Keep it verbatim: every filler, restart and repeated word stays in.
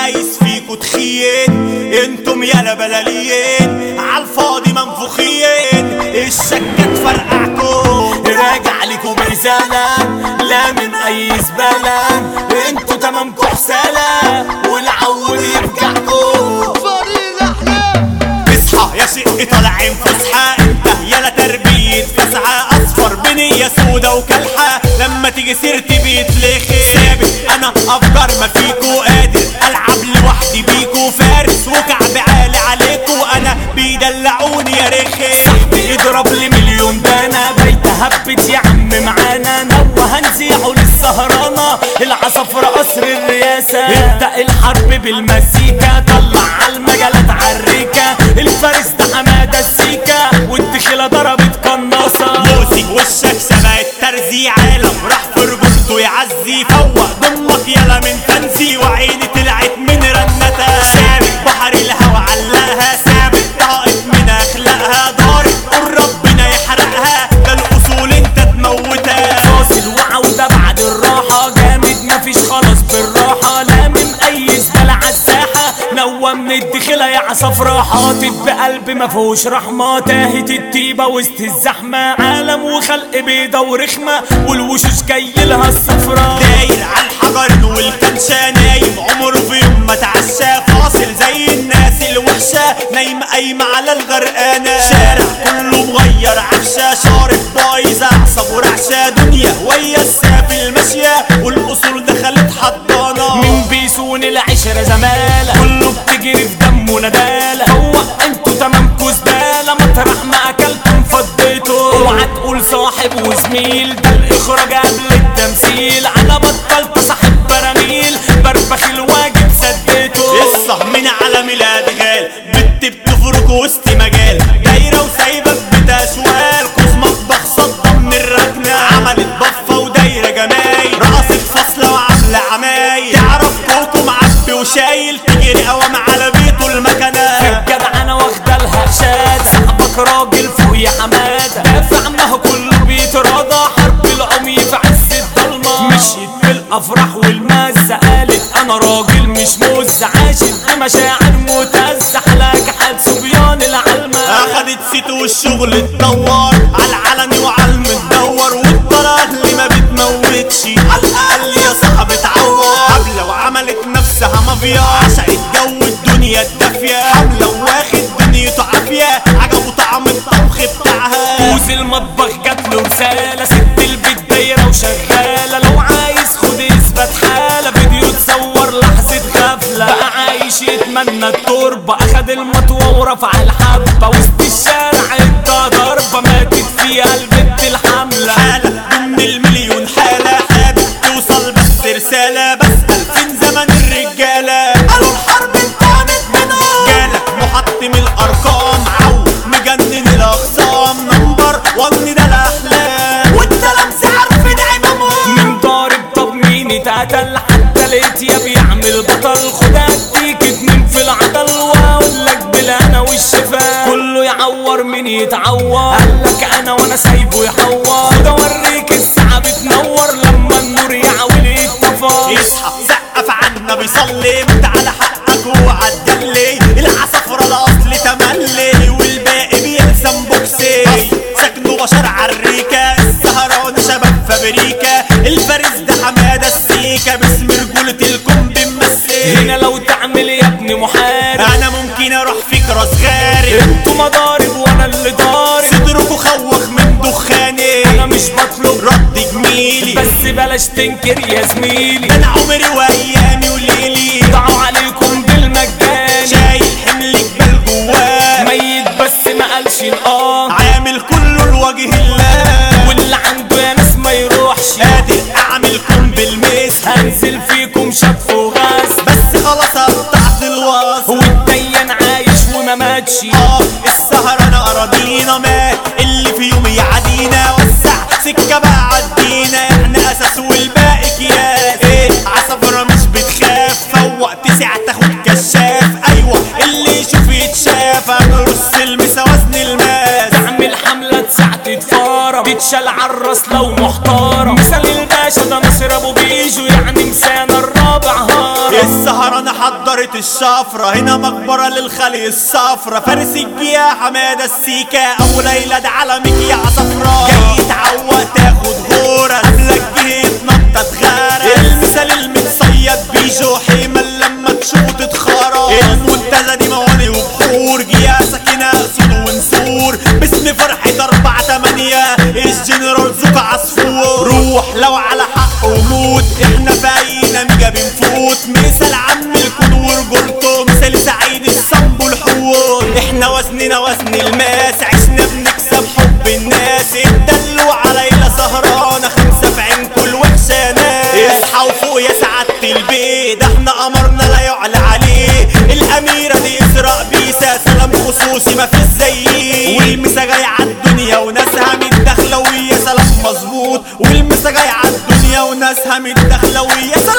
عايز فيكو تخين، انتم يالا بلاليين عالفاضي منفوخين، الشكة تفرقعكم راجع ليكم برسالة لا من اي زبالة، انتوا تمامكم حسالة والعود يرجعكم. اصحى يا شق طالعين فسحة، انت يالا تربية فسعة، اصفر بنية سودا وكلحة، لما تيجي سيرتي بيتلخي ثابت انا افجر ما فيكو، قادر العب لوحدي بيكو، فارس وكعب عالي عليكو، انا بيدلعوني يا رخي، صاحبي اضرب لي مليون دانا، بيت هبت يا عم معانا، نوه هنزيعه للسهرانة، العصفرة قصر الرئاسة، ابدأ الحرب بالمزيكا، طلع عالمجالات عالريكة، الفارس ده حمادة السيكا، والدخيلة ضربت قناصة، موسي وشك شبه الترزي، عالم راح في رجولته يعزي، فوق ضمك يلا من فانسي، وعيني طلعت من رنتها، سابق بحر الهوا علقها، سابق طاقت من اخلاقها، ضارب قول ربنا يحرقها، ده الاصول انت تموتها، فاصل وعودة بعد الراحة، جامد مفيش خلاص بالراحة، لا من اي زبالة عالساحة، نوى من الدخلة يا عصفرة، حاطط بقلب مفهوش رحمة، تاهت الطيبة وسط الزحمة، عالم وخلق بيضة ورخمة، والوشوش جايلها الصفرة، داير عالحجر والكنشة، نايم عمره في يوم ما تعشى، فاصل زي الناس الوحشة، نايمة قايمة على الغرقانة، شارع كله مغير عفشة، شارب بايظة عصب ورعشة، دنيا ويا السافل الماشية، والاصول دخلت حضانة، من بيسون العشرة زمالة، كله بتجري في دمه ندالة، فوق انتوا تمامكوا زبالة، مطرح ما اكلتم فضيتوا، اوعى تقول صاحب وزميل، ده الاخراج قبل التمثيل، انا بطلت صاحب براميل، بربخ الواجب سديته، قصة من عالم الادغال، بت بتفرك وسط مجال، دايرة وسايبة بتشوال، كوز مطبخ صدى من الركنة، عملت بفة ودايرة جمايل، رقصت فاصلة وعاملة عمايل، تعرف كوكو معبي وشايل، تجري قوام على بيته المكنة، في الجدع انا واخدة لها شادة، صاحبك راجل فوق يا حمادة، دافع عنها كله بيتراضى، حرب العمي في عز الضلمة، مشيت بالافراح والمزة، قالت انا راجل مش مزة، عاشت بمشاعر متزة، حلاك حال صبيان العلمة، اخدت سيته والشغل اتطور، عالعلني وعالمتدور، والطرق اللي ما بتموتش، عالاقل يا صاحبي اتعور، حملة وعملت نفسها مافيا، عشقت جو الدنيا الدافية، حملة واخد دنيته عافية، عجبه طعم الطبخ بتاعها، كوز المطبخ جاتله رسالة، ست البيت دايرة وشغالة، لو عايز خد اثبت حالة، فيديو تصور لحظة غفلة، بقى عايش يتمنى التربة، اخد المطوة ورفع الحبة، وسط الشارع ادى ضربة، ماتت فيها البنت الحاملة، حالة ضمن المليون حالة، حابب توصل بس رسالة، بسأل فين زمن الرجالة، قالوا الحرب انتهت منهم، جالك محطم الارقام، عو مجنن الاخصام، نمبر وان ده الاحلام، والتلامذة عارفين عمامهم، من ضارب طب مين اتقتل، حتى لقيت يا بيعمل بطل، خد اديك اتنين في العضل، واقول لك بالانا والشفا، كله يعور مين يتعور، قالك انا وانا سايبه يحور، خد اوريك الساعة بتنور، لما النور يعول يتطفى، يصحى سقف عنا بيصلي، مد على حقك وعدلي، العصفرة الاصل تملي، والباقي بيلزم بوكسي، سكنوا بشر عالريكة، السهران شباب فابريكا، الفارس ده حمادة السيكا، باسم رجولة الكم بمسي، هنا لو تعمل يا ابني محارب، انا ممكن اروح فيك راس غارب، انتوا مضارب وانا اللي ضارب، صدركوا خوخ من دخاني، انا مش بطلب رد جميلي، بس بلاش تنكر يا زميلي، ده انا عمري وايامي وليلي، ضاعوا عليكم بالمجان، شايل حمل جبال جواه، ميت بس ما قالش اه، عامل كله لوجه الله، واللي عنده يا ناس ما يروحش، قادر اعملكم بالمثل، هنزل فيكم شف وغاز، بس خلاص قطعت الوصل، والديان عايش وما ماتش، اه السهر انا اراضينا مات، اللي في يوم يعدينا، وسع سكة بقى عدينا، احنا اساس والباقي كياس، ايه عصفرة مش بتخاف، فوق تسع تاخد كشاف، ايوه اللي يشوف يتشاف، هنرص المسا وزن الماس، تعمل حملة ساعة تتفارم، تتشال عالراس لو محتارم، مثال الباشا ده ناصر ابو بيجو، يعني مسانا الرابع هارم، السهرانة حضرت الشفرة، هنا مقبرة للخلق الصفرة، فارس الجيا حمادة السيكا، أبو ليلى ده علمك يا عصفرة، جاي تعوق تاخد غورة قبلك جه تنطط غارة، المثال المتصيد بيجو حيما لما تشوفه تتخرى، المنتزه دي مواني وبحور، جيا سكينة أسود ونسور، باسم فرحة أربعة تمانية الجنرال زوكا عصفور، روح لو على حق وموت احنا باينة ميجا بنفوت، مثال عم الكون ورجولته، مثال سعيد الصنب والحوت، احنا وزننا وزن الماس، عشنا بنكسب حب الناس، الدلو علينا سهرانة خمسة في عين كل وحشة ناس، اصحى وفوق يا سعادة البيت، احنا قمرنا لا يعلى عليه، الأميرة دي إسراء بيسا، سلام خصوصي ما فيش زيه، والمسا جاي عالدنيا وناسها متداخلة ويا سلام مظبوط، والمسا جاي عالدنيا وناسها متداخلة ويا سلام